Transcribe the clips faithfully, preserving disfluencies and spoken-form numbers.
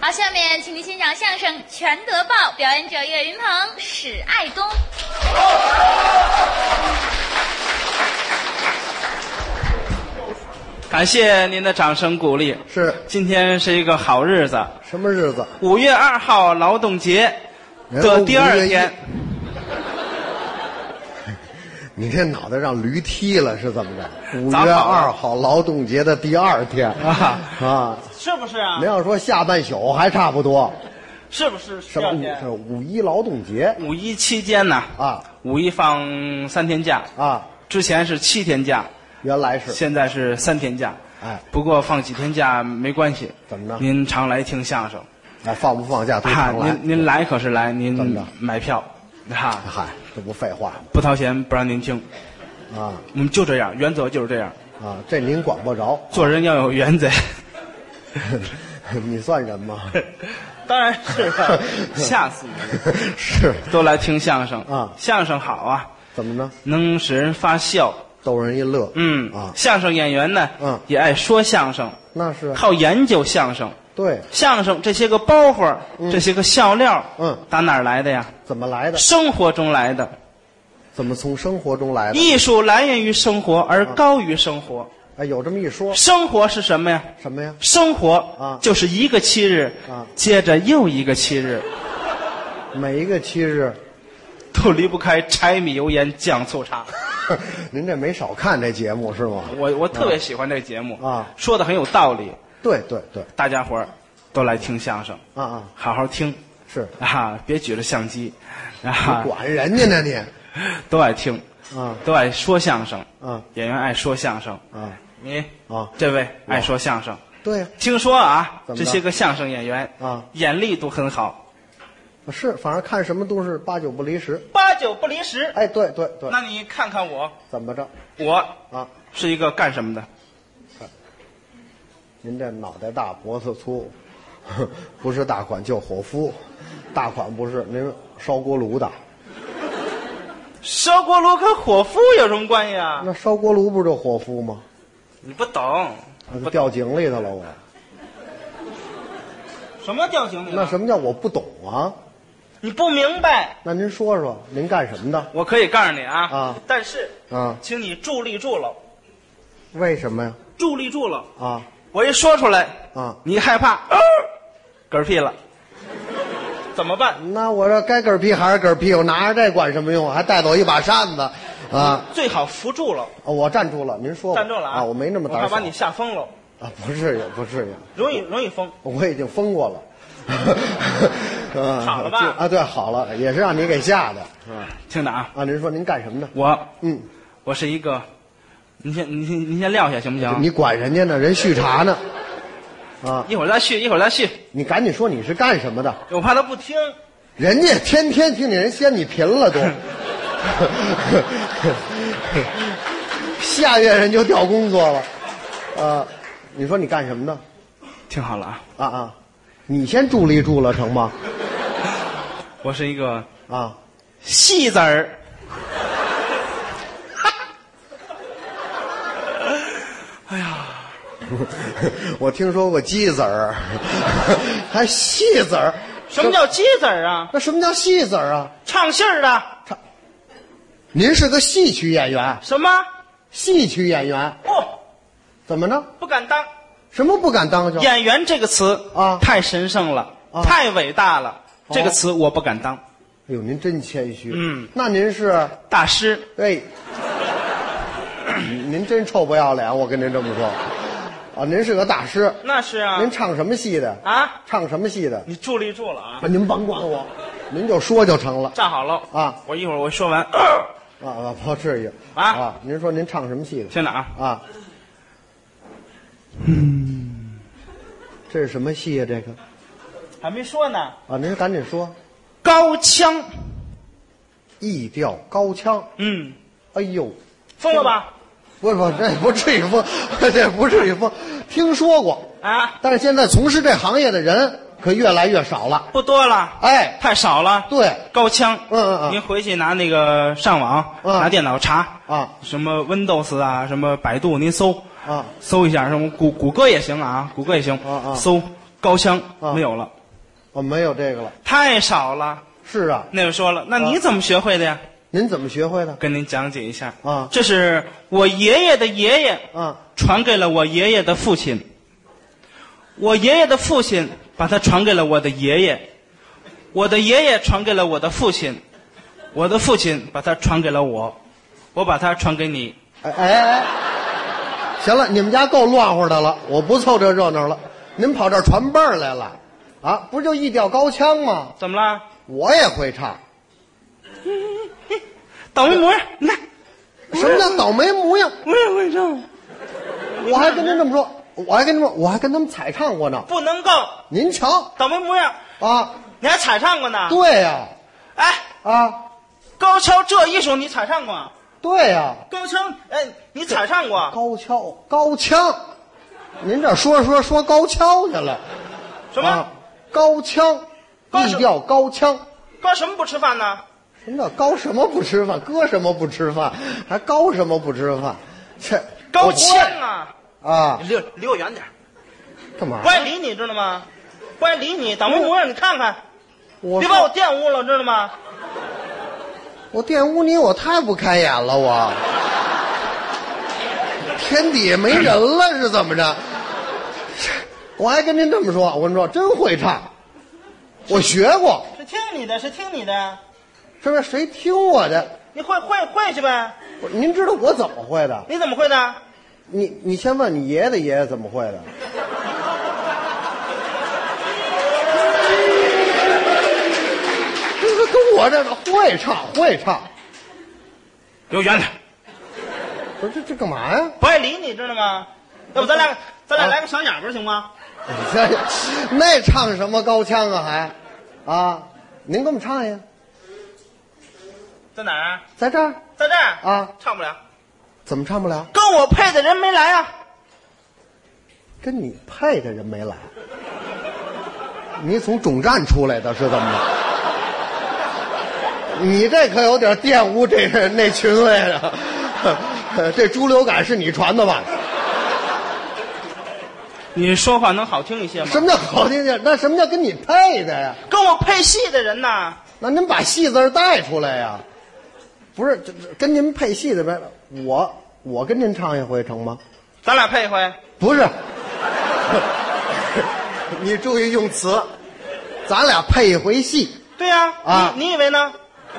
好，下面请您欣赏相声《全德报》，表演者岳云鹏、史爱东。 感谢您的掌声鼓励。 是， 今天是一个好日子。 什么日子？ 五月二号劳动节的第二天。 你这脑袋让驴踢了是怎么着？五月二号劳动节的第二天啊啊， 是不是啊？ 您要说下半宿还差不多。 是不是？ 什么？是五一劳动节？ 五一期间呢？ 啊， 五一放三天假啊， 之前是七天假， 原来是， 现在是三天假。 哎， 不过放几天假没关系。 怎么着？ 您常来听相声。 哎，放不放假都常来。 您您来可是来，您怎么着？ 买票，哈， 嗨，这不废话吗？ 不掏钱不让您听。 啊， 我们就这样，原则就是这样。 啊，这您管不着。 做人要有原则。 你算人吗？ 当然是了，吓死你！ 是， 都来听相声啊， 相声好啊， 怎么呢？ 能使人发笑， 逗人一乐。 嗯啊， 相声演员呢， 嗯， 也爱说相声， 那是好研究相声。 对， 相声这些个包袱， 嗯、 这些个笑料， 嗯， 打哪儿来的呀？ 怎么来的？ 生活中来的。 怎么从生活中来的？ 艺术来源于生活，而高于生活。 哎，有这么一说。 生活是什么呀？ 什么呀？ 生活啊， 就是一个七日啊， 接着又一个七日， 每一个七日都离不开柴米油盐酱醋茶。 您这没少看这节目是吗？ 我我特别喜欢这个节目啊， 说的很有道理。 对对对， 大家伙儿都来听相声啊啊， 好好听是啊，别举着相机啊， 你管人家呢你， 都爱听啊， 都爱说相声啊， 演员爱说相声啊， 你啊， 这位爱说相声， 对呀， 听说啊， 这这些个相声演员啊， 眼力都很好， 是，反正看什么都是八九不离十， 八九不离十。 哎，对对对， 那你看看我， 怎么着？ 我啊， 是一个干什么的？ 您这脑袋大脖子粗，不是大款就伙夫，大款不是您烧锅炉的。 烧锅炉跟伙夫有什么关系啊？ 那烧锅炉不就伙夫吗？ 你不懂， 那掉井里头了我。 什么掉井里了？ 那什么叫我不懂啊？ 你不明白。 那您说说，您干什么的？ 我可以告诉你啊， 啊， 但是啊， 请你注立住了。 为什么呀？ 注立住了啊！ 我一说出来啊， 你害怕，呃、嗝屁了，怎么办？ 那我这该嗝屁还是嗝屁，我拿着这管什么用？还带走一把扇子，啊！ 最好扶住了。 哦，我站住了，您说站住了啊！ 啊，我没那么胆小。 我怕把你吓疯了。 啊，不至于，不至于。 容易容易疯。 我已经疯过了。 嗯、好了吧？ 啊，对，好了，也是让你给吓的，是吧？ 听着啊， 啊，您说您干什么的？ 我， 嗯， 我是一个，您先，您先，您先撂下行不行？ 你管人家呢，人续茶呢，啊， 一会儿再续，一会儿再续。 你赶紧说你是干什么的？ 我怕他不听。 人家天天听见人掀你贫了都，下月人就调工作了，啊，你说你干什么的？ 听好了啊， 啊啊，你先助力住了成吗？ 我是一个啊戏子儿。哎呀， 我听说过鸡子儿，还戏子儿。 什么叫鸡子儿啊？ 那什么叫戏子儿啊？ 唱戏儿的。 唱。您是个戏曲演员？ 什么？ 戏曲演员？ 不、哦， 怎么呢？ 不敢当。 什么不敢当？ 演员这个词啊， 太神圣了， 啊、 太伟大了。哦、这个词我不敢当。 哎呦，您真谦虚。 嗯， 那您是大师。 哎，您真臭不要脸，我跟您这么说。啊，您是个大师。 那是啊。 您唱什么戏的？ 啊， 唱什么戏的？ 你注力住了啊！ 您甭管我，您就说就成了。 站好了啊！ 我一会儿我说完。 啊啊，不至于啊啊！您说您唱什么戏的？ 听着啊啊！嗯，这是什么戏呀、啊？这个还没说呢。 啊，您赶紧说。 高腔， 艺调高腔。 嗯。 哎呦， 疯了吧？ 不不，这不至于疯，这不至于疯。听说过啊， 但是现在从事这行业的人可越来越少了， 不多了。 哎， 太少了。 对， 高腔。 嗯嗯嗯。 您回去拿那个上网， 嗯、 拿电脑查啊， 什么 Windows 啊，什么百度，您搜啊， 搜一下，什么谷谷歌也行啊，谷歌也行。 啊啊， 搜高腔、 啊、 没有了。 哦，没有这个了， 太少了。 是啊。 那位说了，那你怎么学会的呀？ 您怎么学会的？ 跟您讲解一下啊。 这是我爷爷的爷爷啊， 传给了我爷爷的父亲，我爷爷的父亲把它传给了我的爷爷，我的爷爷传给了我的父亲，我的父亲把它传给了我，我把它传给你。 哎哎哎，行了，你们家够乱乎的了，我不凑这热闹了。您跑这儿传辈儿来了，啊，不就一调高腔吗？ 怎么了？ 我也会唱。 倒霉模样，你看， 什么叫倒霉模样？ 我也会唱。 我还跟您这么说，我还跟您说，我还跟他们彩唱过呢。 不能够。 您瞧， 倒霉模样啊， 你还彩唱过呢？ 对呀、 啊。哎啊， 高跷这一首你彩唱过？ 对呀、 高腔，哎，你彩唱过？ 高跷，高腔，您这说说说高跷去了。 什么？ 啊、高腔， 高一调高腔。 高什么不吃饭呢？ 什么叫高什么不吃饭？哥什么不吃饭？还高什么不吃饭？这高腔啊！ 啊， 离离我远点， 干嘛？ 不爱理你知道吗？不爱理你，倒霉模样你看看， 我别把我玷污了知道吗？ 我玷污你，我太不开眼了，我天底下没人了是怎么着？我还跟您这么说，我跟你说，真会唱，我学过。 是听你的，是听你的， 是不是？谁听我的？ 你会会会去呗？ 您知道我怎么会的？ 你怎么会的？ 你你先问你爷爷的爷爷怎么会的？这个跟我这个会唱会唱， 离我远点！ 不是这这干嘛呀？ 不爱理你知道吗？要不咱俩咱俩来个小哑巴行吗？ 这那唱什么高腔啊还？啊，您给我们唱一下。 在哪儿？ 在这儿。 在这儿啊， 唱不了。 怎么唱不了？ 跟我配的人没来啊。 跟你配的人没来。你从总站出来的是怎么着？你这可有点玷污这那群位了。这猪流感是你传的吧？ 你说话能好听一些吗？ 什么叫好听点？那什么叫跟你配的呀？ 跟我配戏的人呐。 那您把戏字带出来呀？不是，这跟您配戏的呗？我我跟您唱一回成吗？ 咱俩配一回。 不是，你注意用词，咱俩配一回戏。 对呀、啊，啊，你你以为呢？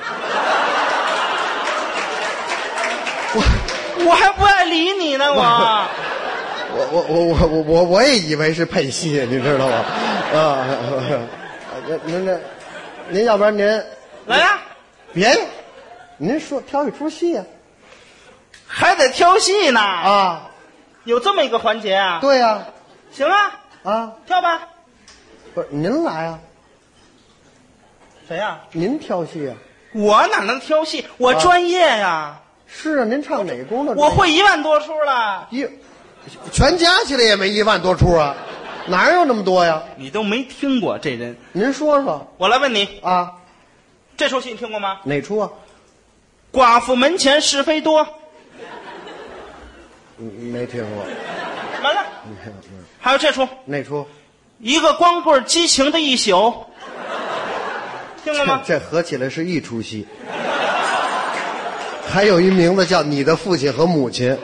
我我还不爱理你呢，我。 我我我我我我我也以为是配戏，你知道吗？啊，您这，您要不然您来呀， 别，您说挑一出戏啊， 还得挑戏呢啊， 有这么一个环节啊？ 对呀、啊， 行啊， 啊， 挑吧。 不是您来啊？ 谁呀、啊？ 您挑戏啊？ 我哪能挑戏？我专业呀、啊。 是啊，您唱哪功呢？ 我会一万多出了。 一。全加起来也没一万多出啊，哪有那么多呀？ 你都没听过这人？ 您说说。 我来问你啊， 这出戏你听过吗？ 哪出啊？ 寡妇门前是非多。 没听过。 完了。还有这出。 哪出？ 一个光棍激情的一宿。听过吗？ 这, 这合起来是一出戏。还有一名字叫《你的父亲和母亲》。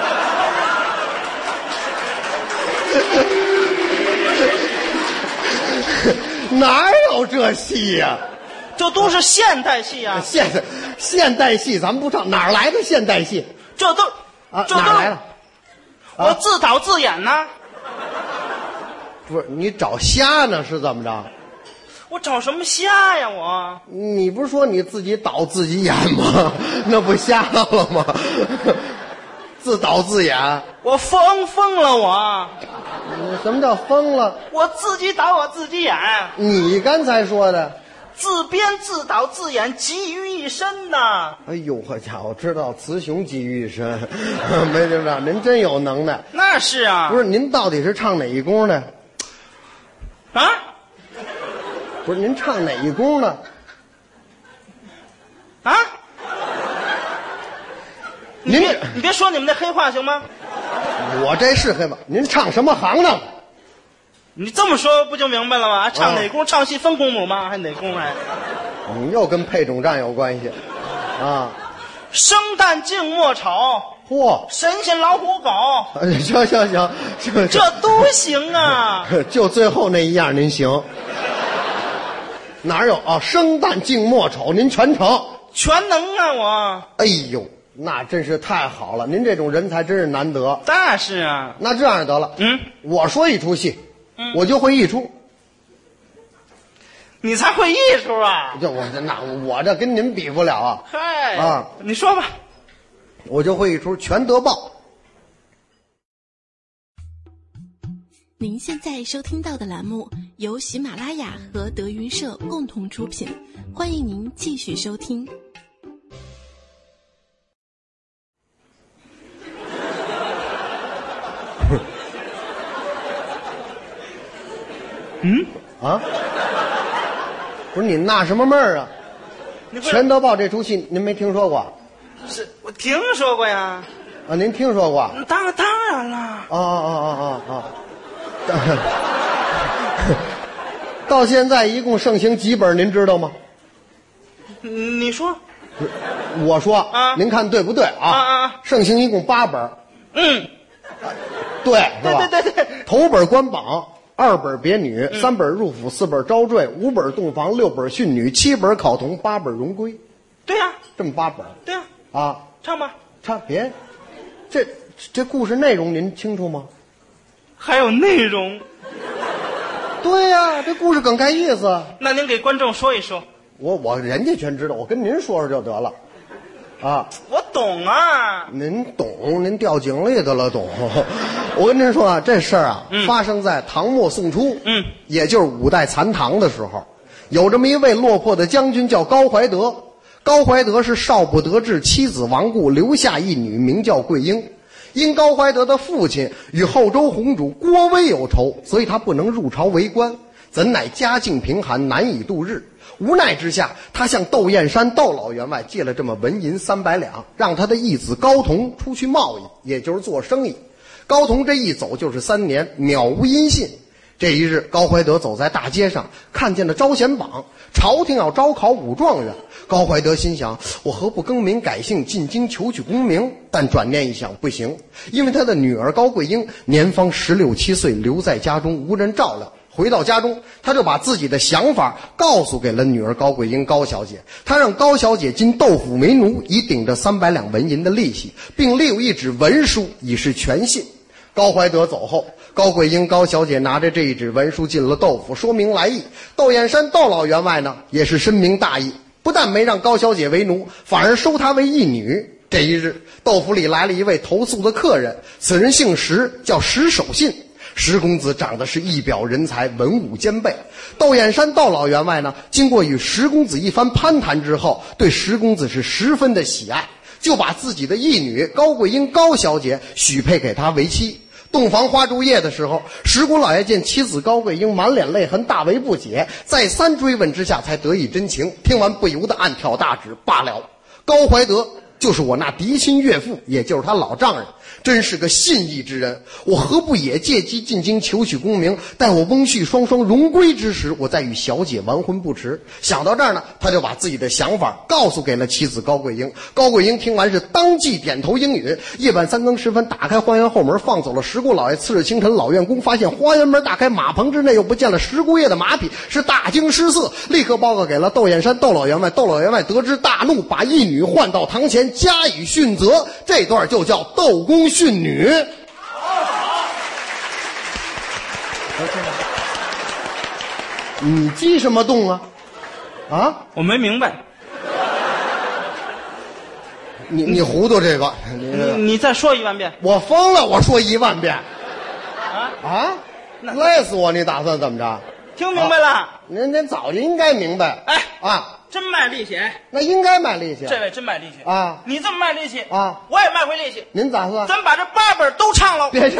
哪有这戏呀、啊？ 这都是现代戏啊！ 现现代戏咱们不唱，哪来的现代戏？ 这都啊， 这都哪来了？ 我自导自演呢、啊。 不是你找瞎呢是怎么着？ 我找什么瞎呀我？ 你不是说你自己导自己演吗？那不瞎了吗？自导自演， 我疯疯了我！ 什么叫疯了？ 我自己导我自己演。 你刚才说的， 自编自导自演，集于一身呐！ 哎呦，好家伙，知道雌雄集于一身，没听着？您真有能耐。 那是啊。 不是您到底是唱哪一宫的？ 啊？ 不是您唱哪一宫的？ 啊？你别你别说你们那黑话行吗？ 我这是黑话，您唱什么行当？ 你这么说不就明白了吗？唱哪宫唱戏分公母吗？还哪宫还？ 你又跟配种站有关系，啊？ 生旦净末丑， 嚯， 神仙老虎狗， 行行行，这这都行啊。 就最后那一样您行。哪有啊？生旦净末丑，您全成， 全能啊我。 哎呦，那真是太好了，您这种人才真是难得。 那是啊。 那这样得了， 嗯， 我说一出戏， 嗯， 我就会一出。 你才会艺术啊？ 这我这那我这跟您比不了啊！ 嗨啊， 你说吧。 我就会一出全德报。 您现在收听到的栏目由喜马拉雅和德云社共同出品，欢迎您继续收听。 嗯啊，不是你纳什么闷儿啊？全德报这出戏您没听说过？ 是我听说过呀。 啊，您听说过？ 当当然了。 啊啊啊啊啊！到现在一共盛行几本，您知道吗？ 你说。 我说啊， 您看对不对啊？ 啊啊！ 盛行一共八本。 嗯， 对，是吧？ 对对对对。 头本官榜，二本别女， 嗯、 三本入府，四本招赘，五本洞房，六本训女，七本考童，八本荣归。 对呀、啊， 这么八本。 对呀、 啊。啊， 唱吧。 唱别，这这故事内容您清楚吗？ 还有内容。 对呀、啊，这故事梗概意思。 那您给观众说一说。 我我人家全知道，我跟您说说就得了。啊， 我懂啊。 您懂，您掉井里的了，懂。我跟您说啊，这事儿啊、 嗯， 发生在唐末宋初， 嗯， 也就是五代残唐的时候，有这么一位落魄的将军叫高怀德。高怀德是少不得志，妻子亡故，留下一女，名叫桂英。因高怀德的父亲与后周弘主郭威有仇，所以他不能入朝为官，怎奈家境贫寒，难以度日。无奈之下，他向窦燕山窦老员外借了这么文银三百两，让他的义子高同出去贸易，也就是做生意。高同这一走就是三年，渺无音信。这一日，高怀德走在大街上，看见了招贤榜，朝廷要招考武状元。高怀德心想，我何不更名改姓，进京求取功名？但转念一想，不行，因为他的女儿高桂英年方十六七岁，留在家中无人照料。回到家中，他就把自己的想法告诉给了女儿高桂英高小姐。他让高小姐进窦府为奴，以顶着三百两纹银的利息，并立有一纸文书以示全信。高怀德走后，高桂英高小姐拿着这一纸文书进了窦府，说明来意。窦燕山窦老员外呢，也是深明大义，不但没让高小姐为奴，反而收她为义女。这一日，窦府里来了一位投宿的客人，此人姓石，叫石守信。石公子长得是一表人才，文武兼备。窦燕山窦老员外呢，经过与石公子一番攀谈之后，对石公子是十分的喜爱，就把自己的义女高桂英高小姐许配给他为妻。洞房花烛夜的时候，石公老爷见妻子高桂英满脸泪痕，大为不解，再三追问之下才得以真情。听完不由得暗挑大指，罢了，高怀德就是我那嫡亲岳父，也就是他老丈人，真是个信义之人。我何不也借机进京求取功名，待我翁婿双双荣归之时，我再与小姐完婚不迟。想到这儿呢，他就把自己的想法告诉给了妻子高桂英。高桂英听完是当即点头应允。夜晚三更时分，打开花园后门，放走了石姑老爷。次日清晨，老院公发现花园门打开，马棚之内又不见了石姑爷的马匹，是大惊失色，立刻报告给了窦燕山窦老员外。窦老员外得知大怒，把义女唤到堂前加以训责。这段就叫窦公训女。你激什么动啊？啊， 我没明白。 你你糊涂这个， 你你再说一万遍。 我疯了，我说一万遍。 啊啊，累死我！你打算怎么着？ 听明白了？啊、 您您早就应该明白。 哎啊， 真卖力气。 那应该卖力气。 这位真卖力气啊！ 你这么卖力气啊， 我也卖回力气。 您咋算？ 咱把这八本都唱了。 别去。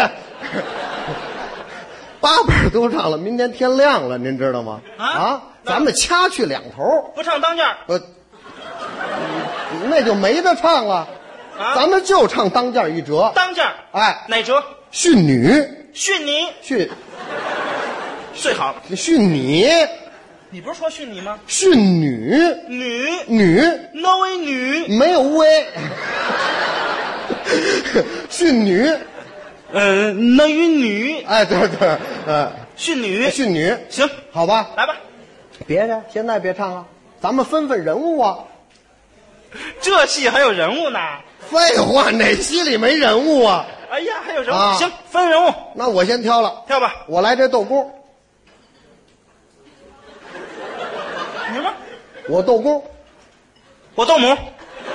八本都唱了，明天天亮了，您知道吗？ 啊， 啊咱们掐去两头， 不唱当家。 呃，那就没得唱了。 啊， 咱们就唱当家一折。 当家， 哎， 哪折？ 训女。 训你。 训。 睡好了。 训你， 你不是说训你吗？ 训女， 女女， ，no way 女， 没有威。训女， 呃，能与女， 哎，对对，呃， 训女， 训女， 行， 好吧？ 来吧。 别的现在别唱了，咱们分分人物啊。 这戏还有人物呢？ 废话，哪戏里没人物啊？ 哎呀，还有人物， 啊行，分人物， 那我先挑了， 跳吧。 我来这豆姑， 什么？ 我豆姑， 我豆母，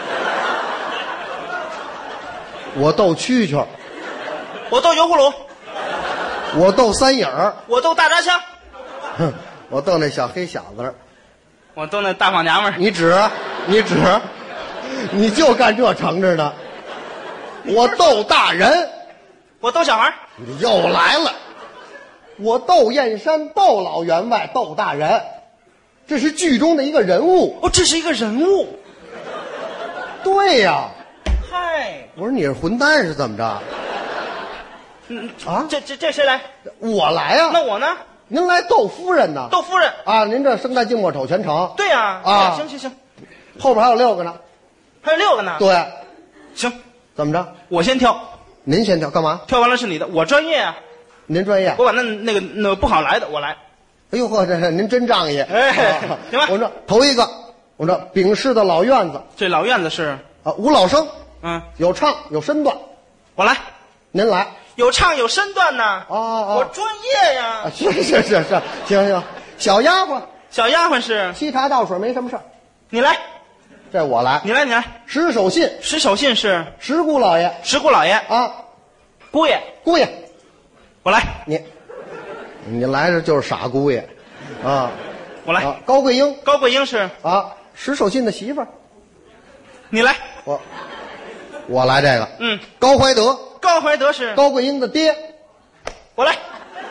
我豆蛐蛐， 我豆油葫芦， 我豆三影儿， 我豆大扎枪， 哼，我逗那小黑小子儿， 我豆那大胖娘们儿。 你指，你指，你就干这成着呢。我逗大人， 我逗小孩儿。 你又来了。我窦燕山，窦老员外，窦大人，这是剧中的一个人物。 哦，这是一个人物。 对呀、 嗨， 我说你是混蛋是怎么着？ 嗯啊这这这谁来？ 我来呀、 那我呢？ 您来窦夫人呢？ 窦夫人。 啊，您这生旦净末丑全成。 对呀、 啊行行行， 后边还有六个呢。 还有六个呢。 对， 行， 怎么着？ 我先跳， 您先跳干嘛？ 跳完了是你的，我专业啊， 您专业。 我把那那个那个不好来的我来。 哎呦呵，这是您真仗义。 哎啊行吧我说头一个，我说丙氏的老院子这老院子是， 啊，吴老生， 嗯， 有唱有身段， 我来， 您来。 有唱有身段呢。 哦哦我专业呀。 啊，是是是是，行行。小丫鬟小丫鬟是， 沏茶倒水没什么事儿， 你来， 这我来。 你来，你来。 石守信， 石守信是石姑老爷石姑老爷， 啊， 姑爷， 姑爷， 我来， 你你来这就是傻姑爷啊。 我来。 啊，高桂英高桂英是， 啊，石守信的媳妇儿， 你来。 我我来这个。 嗯， 高怀德， 高怀德是， 高桂英的爹我来。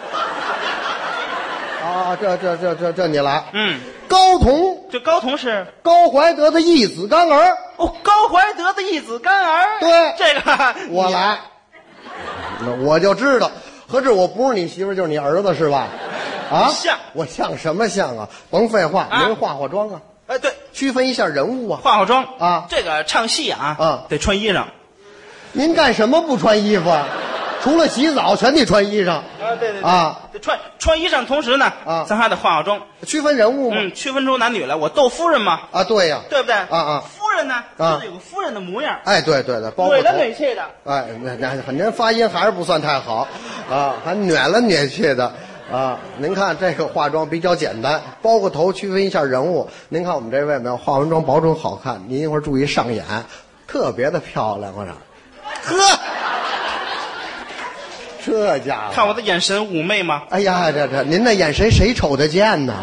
啊，这这这这这你来。 嗯， 高同， 这高同是， 高怀德的义子干儿， 哦，高怀德的义子干儿。 对这个我来。那我就知道，合着我不是你媳妇儿就是你儿子是吧？啊， 像我像什么像啊？甭废话， 啊您化化妆啊， 哎，对， 区分一下人物啊。 化化妆啊这个唱戏啊， 啊得穿衣裳。 您干什么不穿衣服啊？除了洗澡，全得穿衣裳。 啊，对对对啊， 得穿穿衣裳，同时呢， 啊咱还得化化妆， 区分人物嘛。 嗯，区分出男女来。我窦夫人嘛， 啊，对呀。 对不对？ 啊啊夫人呢， 啊就是有个夫人的模样， 哎，对对对，包括蕊了头蕊气的。 哎，那那您发音还是不算太好，啊，还捻了捻去的，啊，您看这个化妆比较简单，包个头区分一下人物。您看我们这位没有化完妆，保准好看。您一会儿注意上眼，特别的漂亮，我说，呵，这家伙， 看我的眼神妩媚吗？ 哎呀，这这您那眼神谁瞅得见呢？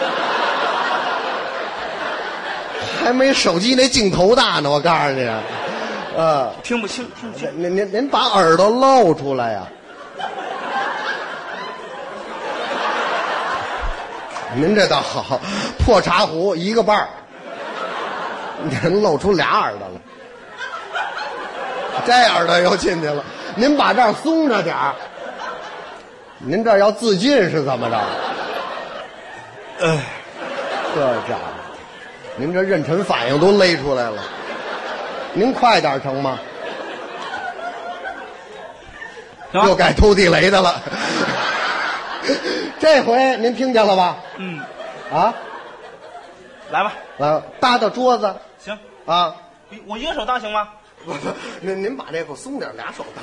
还没手机那镜头大呢，我告诉你，呃。 听不清，听不清。 您您您把耳朵露出来呀、您这倒好，破茶壶一个半儿，您露出俩耳朵了，这耳朵又进去了。您把这儿松着点儿，您这儿要自尽是怎么着？ 哎， 这家伙，您这妊娠反应都勒出来了，您快点成吗？ 行吧又该偷地雷的了。这回您听见了吧？ 嗯， 啊， 来吧， 来搭到桌子行， 啊。 我一个手搭行吗？ 不不，您您把这个松点，俩手搭。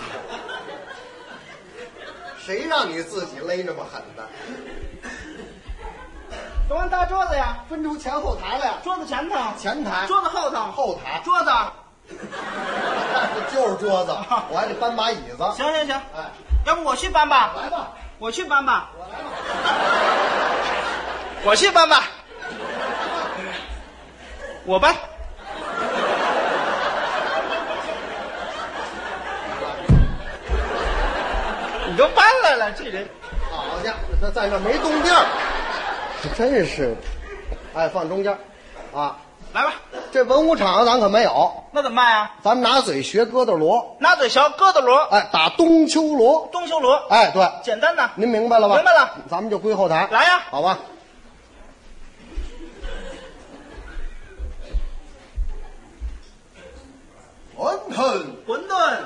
谁让你自己勒那么狠的？ 怎么搭桌子呀？ 分出前后台来呀。 桌子前头， 前台， 桌子后头， 后台， 桌子。 就是桌子，我还得搬把椅子。 行行行， 哎， 要不我去搬吧？ 来吧， 我去搬吧。 我来吧。 我去搬吧。我搬。你都搬来了，这人。 好家伙，他在那没动地儿，这真是，哎，放中间，啊， 来吧。 这文武场咱可没有， 那怎么办呀？ 咱们拿嘴学疙瘩锣， 拿嘴学疙瘩锣， 哎，打冬秋锣。 冬秋锣， 哎，对， 简单呐。 您明白了吧？ 明白了， 咱们就归后台。 来呀， 好吧。馄饨， 馄饨，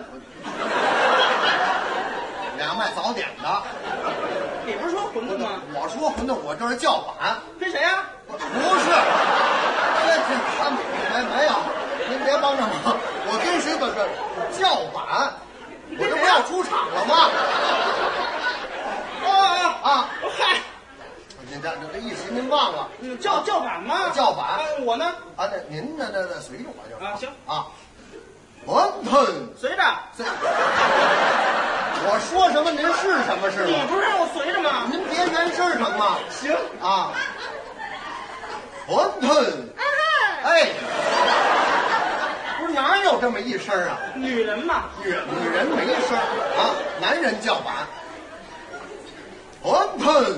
俩卖早点的。 你不是说馄饨吗？ 我说馄饨，我这是叫板。 跟谁呀？ 不是，这这他没没有，您别帮着我，我跟谁搁这叫板？我这不要出场了吗？ 啊啊啊！ 嗨， 您这这一时您忘了， 你叫叫板吗？ 叫板。 啊，我呢？ 啊，那您那那那随着我就啊，行啊。馄饨， 随着。 随我说什么您是什么是吗？ 你不是让我随着吗？ 您别原事成吗？ 行啊。馄饨，哎，不是哪有这么一声啊？ 女人嘛， 女女人没声啊，男人叫板。馄饨，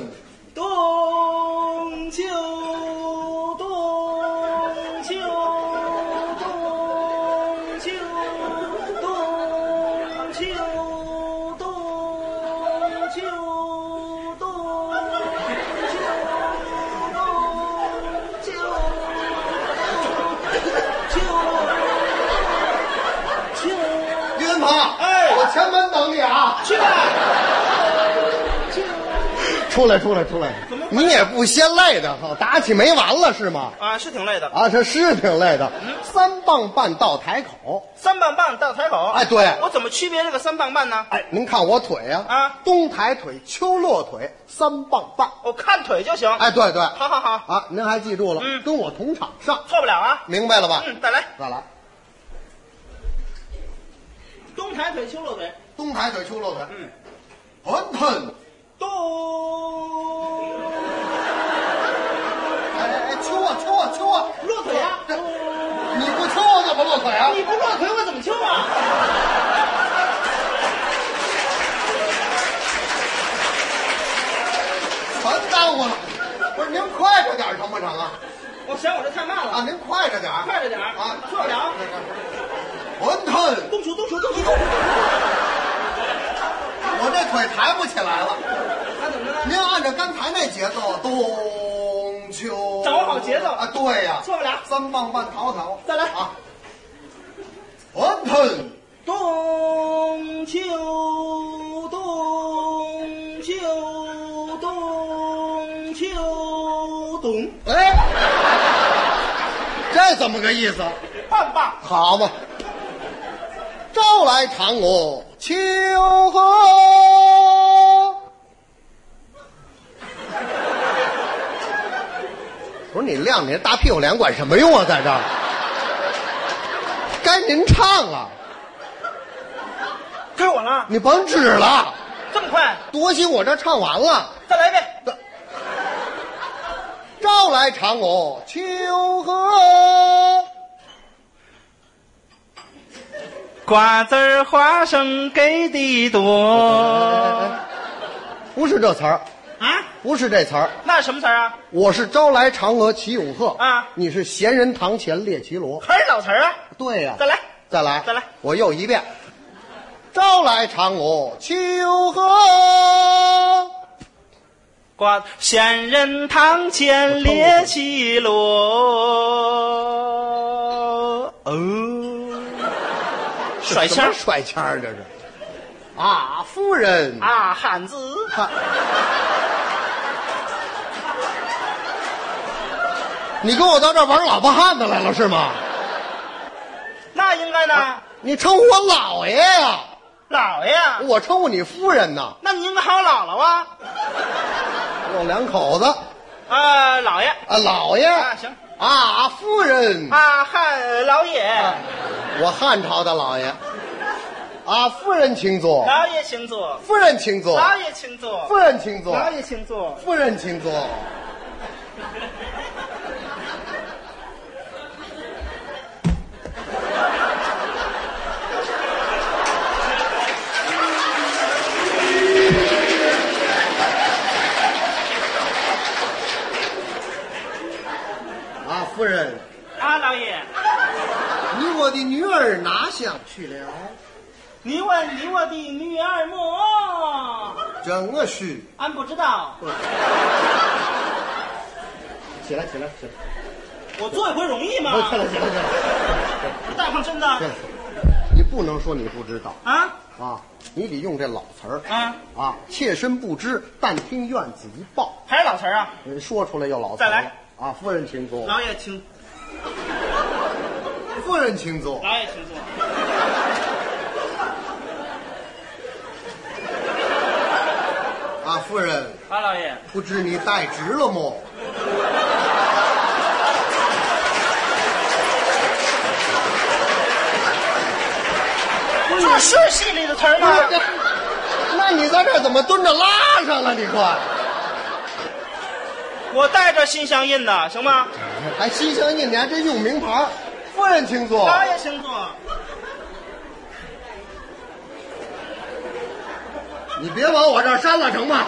冬秋冬秋冬秋冬秋冬秋冬秋。 岳云鹏， 哎， 我前门等你啊！ 去吧。 出来，出来，出来！ 怎么你也不嫌累的哈，打起没完了是吗？ 啊，是挺累的。 啊，这是挺累的。 嗯， 三棒半到台口， 三棒半到台口。 哎，对， 我怎么区别这个三棒半呢？ 哎，您看我腿呀， 啊， 东抬腿，秋落腿，三棒半。 我看腿就行。 哎，对对， 好好好啊，您还记住了？ 嗯， 跟我同场上， 错不了啊。 明白了吧？ 嗯，再来， 再来， 东抬腿，秋落腿。 东抬腿，秋落腿。 嗯， 馄饨。 咚！ 哎哎哎，秋啊秋啊秋啊！ 落腿啊！ 这你不秋我怎么落腿啊？ 你不落腿我怎么秋啊？ 全耽误了。不是您快着点成不成啊？ 我嫌我这太慢了啊，您快着点快着点啊！ 错不了。 馄饨， 动手动手动手！ 我这腿抬不起来了。 那怎么着呢？ 您按照刚才那节奏，冬秋， 掌握好节奏啊！对呀， 错不了。 三棒半讨讨， 再来啊！馄饨， 冬秋冬秋冬秋冬。 哎，这怎么个意思？ 棒棒。 好嘛，朝来长我秋荷。不是你亮你大屁股脸管什么用啊？在这儿，该您唱了， 该我了。 你甭指了， 这么快？ 多心我这唱完了。 再来一遍。 朝来长我秋荷， 瓜子儿花生给的多。 不是这词儿啊？ 不是这词儿。 那什么词儿啊？ 我是朝来嫦娥骑永鹤啊， 你是闲人堂前列绮罗。 还是老词儿啊？ 对呀、 再来， 再来， 再来， 我又一遍。朝来嫦娥秋荷， 挂闲人堂前列绮罗。哦，甩腔儿， 甩腔儿这是。啊，夫人啊，汉子。 哈你跟我到这儿玩老婆汉子来了是吗？ 那应该呢。 你称呼我老爷呀、 老爷， 我称呼你夫人呢。 那你应该喊我姥姥啊。 有两口子啊，老爷。 啊，老爷啊，行。 啊，夫人啊，汉老爷。 啊我汉朝的老爷。啊，夫人请坐。 老爷请坐。 夫人请坐。 老爷请坐。 夫人请坐。 老爷请坐。 夫人请坐。啊，夫人。 啊，老爷， 你我的女儿哪乡去了？ 你问你我的女儿么？ 正是。 俺不知道。 起来，起来，起来！ 我做一回容易吗？ 起来，起来，起来！ 大胖真的。 你不能说你不知道啊啊！你得用这老词儿啊啊！切身不知，但听院子一报。 还是老词儿啊？ 说出来又老词儿。 再来啊！夫人请坐。 老爷请。 夫人请坐。 老爷请坐。 啊，夫人。 啊，老爷。 不知你待职了么？ 这是戏里的词儿吗？ 那你在这儿怎么蹲着拉上了？你快！ 我带着心相印的，行吗？ 还心相印，你还真用名牌。夫人请坐。 老爷请坐。 你别往我这儿扇了，成吗？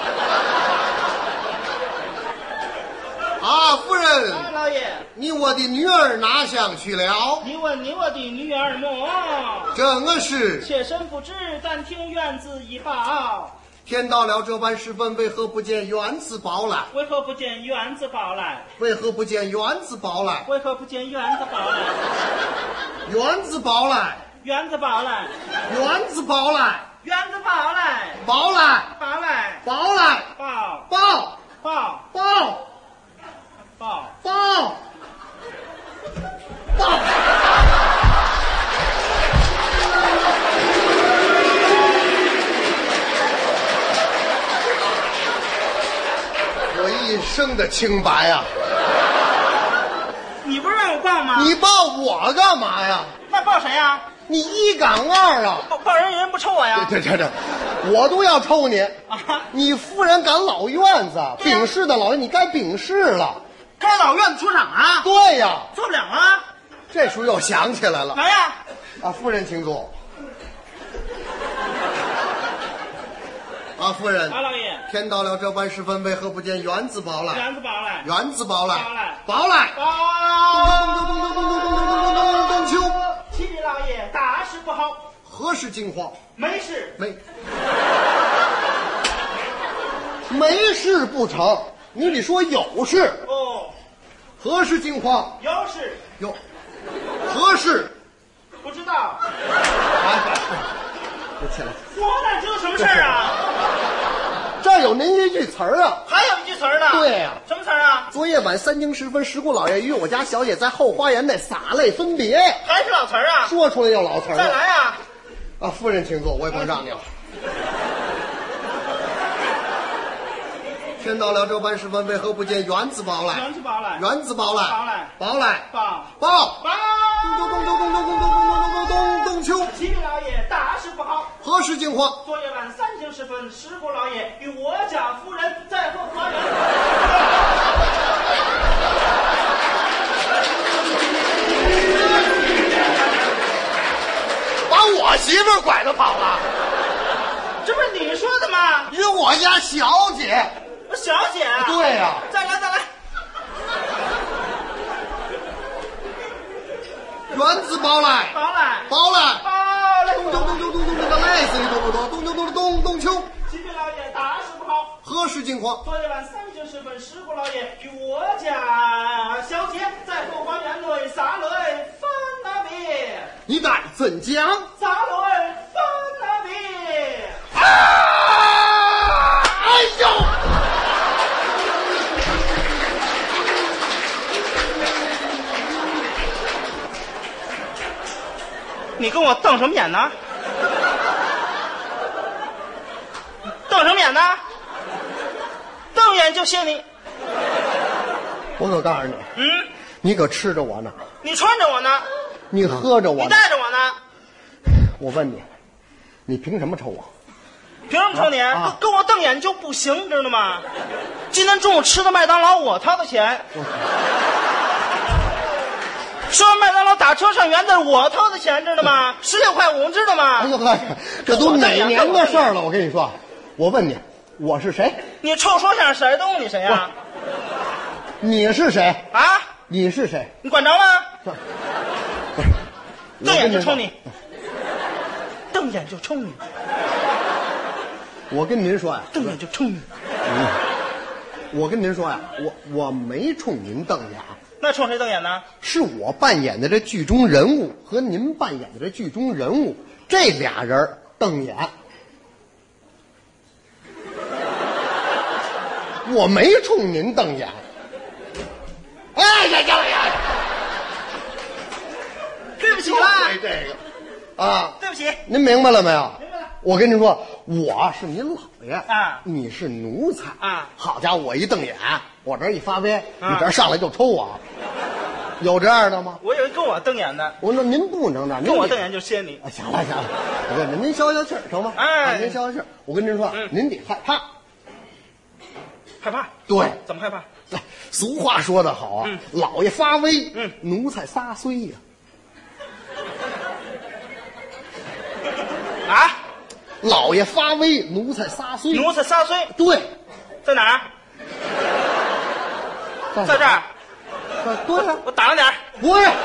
啊，夫人。 啊，老爷。 你我的女儿哪乡去了？ 你问你我的女儿么？ 正是。 妾身不知，但听院子一报。 天到了这般时分，为何不见院子报来？ 为何不见院子报来？ 为何不见院子报来？ 为何不见院子报来？ 院子报来。 院子报来。 院子报来。 院子报来。 报来。 报来。 报来。 报报报报报报报。我一生的清白呀！ 你不是让我报吗？ 你报我干嘛呀？ 那报谁呀？ 你一岗二啊！ 报报人有人不抽我呀？ 这这这，我都要抽你！ 啊！ 你夫人赶老院子，秉事的老爷，你该秉事了。 该老院子出场啊？ 对呀， 做不了啊。 这时候又想起来了。 来呀！ 啊，夫人请坐。啊，夫人。 啊，老爷。 天到了这般时分，为何不见园子报来？ 园子报来。 园子报来。 报来。 报来。 报。 咚咚咚咚咚咚咚咚咚咚咚秋。 启禀老爷，大事不好。 何事惊慌？ 没事。 没。没事不成，你得说有事。 哦。 何事惊慌？ 有事。 有。何事？ 不知道。 来，别起来。 我哪知道什么事儿啊？ 这儿有您一句词儿啊。 还有一句词儿呢。 对呀、啊。 什么词儿啊？ 昨夜晚三更时分，石姑老爷与我家小姐在后花园内洒泪分别。 还是老词儿啊？ 说出来又老词儿。 再来啊！ 啊，夫人请坐，我也甭让你了。天到了这般时分，为何不见园子报来？ 园子报来。 园子报来。 报来。 报来。 报报。 报。 咚咚咚咚咚咚咚咚咚咚咚咚秋。 启禀老爷，大事不好。 何事惊慌？ 昨夜晚三更时分，石姑老爷与我家夫人在后花园。 把我媳妇儿拐着跑了。 这不是你说的吗？ 与我家小姐。 小姐啊。 对呀、啊。 再来再来。 园子报来。 报来。 报来。 报来。 咚咚咚咚咚咚咚，累死你多不多？咚咚咚咚咚秋。 启禀老爷，大事不好。 何事惊慌？ 昨夜晚三更时分，石姑老爷与我家小姐在后花园内洒泪分了别。 你敢怎讲？ 洒泪分了别。 啊！哎呦！ 你跟我瞪什么眼呢？瞪什么眼呢？瞪眼就谢你。 我可告诉你， 嗯， 你可吃着我呢， 你穿着我呢， 你喝着我你呢。 带着我呢。 我问你，你凭什么抽我？ 凭什么抽你？ 啊啊跟我瞪眼就不行，知道吗？今天中午吃的麦当劳我掏的钱，吃完麦当劳打车上园子我掏的钱，知道吗？十六块五，知道吗？ 哎呦呵，这都哪年的事儿了？我跟你说，我问你，我是谁？ 你臭说相声谁动你谁呀？ 你是谁？ 啊？ 你是谁？ 你管着吗？ 瞪眼就冲你，瞪眼就冲你， 我跟您说呀， 瞪眼就冲你。 嗯，我跟您说呀，我我没冲您瞪眼， 那冲谁瞪眼呢？ 是我扮演的这剧中人物和您扮演的这剧中人物这俩人瞪眼，我没冲您瞪眼。哎呀呀呀！ 对不起了， 这个啊， 对不起， 您明白了没有？ 明白了。 我跟您说，我是您老爷啊， 你是奴才啊。 好家伙，我一瞪眼，我这一发威， 啊、 你这上来就抽我，有这样的吗？ 我以为跟我瞪眼的。 我说您不能这样， 跟我瞪眼就歇你。 啊，行了行了，我跟您消消气儿成吗？ 哎， 啊、您消消气儿。我跟您说， 嗯、 您得害怕。 害怕？ 对， 怎么害怕？ 俗话说得好啊， 嗯、 老爷发威， 嗯， 奴才撒虽呀。 啊！ 老爷发威，奴才撒虽。 奴才撒虽。 对， 在哪儿？ 在, 在这儿。 对啊， 我打了点儿。 不是，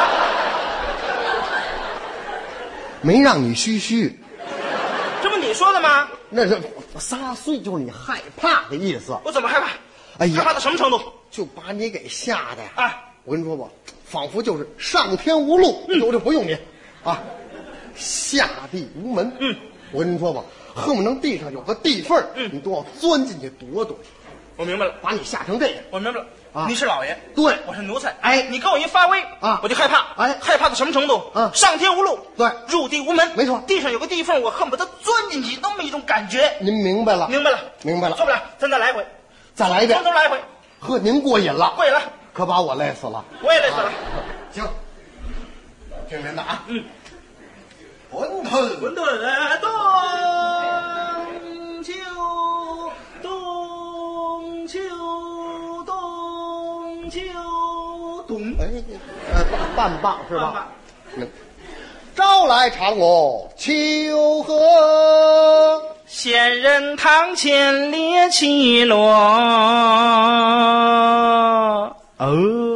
没让你嘘嘘。 这不你说的吗？ 那是撒虽，就是你害怕的意思。 我怎么害怕？ 哎呀， 害怕到什么程度？ 就把你给吓的呀！ 啊， 我跟你说吧，仿佛就是上天无路，嗯、我就不用你啊，下地无门。 嗯， 我跟你说吧，恨不能地上有个地缝，嗯，你都要钻进去躲躲。 我明白了， 把你吓成这样。 我明白了。 啊， 你是老爷， 对， 我是奴才。 哎， 你跟我一发威啊， 我就害怕。 哎， 害怕到什么程度？ 嗯， 上天无路， 对， 入地无门， 没错。 地上有个地缝，我恨不得钻进去，那么一种感觉。 您明白了？ 明白了， 明白了。 受不了，咱再来一回， 再来一遍， 从头来一回。 呵，您过瘾了， 过瘾了， 可把我累死了。 我也累死了。 啊、行，听您的啊。 嗯， 混沌， 混沌冬秋，冬秋，冬秋，冬。 哎，呃，半棒是吧？ 半棒。 嗯。朝来长我秋荷， 仙人堂前列绮罗。哦，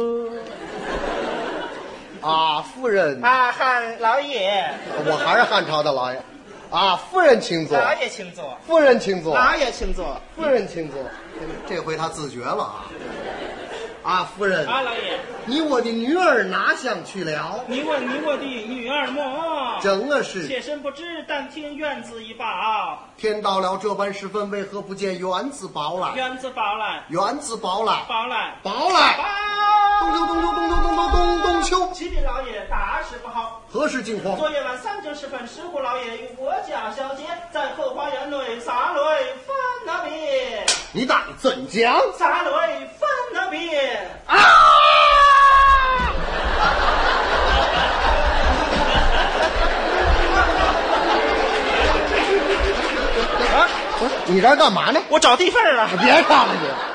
啊，夫人啊，汉老爷， 我还是汉朝的老爷。啊，夫人请坐。 老爷请坐。 夫人请坐。 老爷请坐。 夫人请坐。这回他自觉了啊。啊，夫人。 啊，老爷。 你我的女儿哪乡去了？ 你问你我的女儿么？ 正个是。 妾身不知，但听院子一报。 天到了这般时分，为何不见院子报来？ 院子报来。 院子报来。 报来。 报来。 报。 咚咚咚咚咚咚咚咚咚秋。 启禀老爷，大事不好。 何事惊慌？ 昨夜晚三更时分，石虎老爷与我家小姐在后花园内撒泪分了别。 你大怎讲？ 撒泪分了别啊！啊！不是你这干嘛呢？ 我找地缝了。 别唱了你。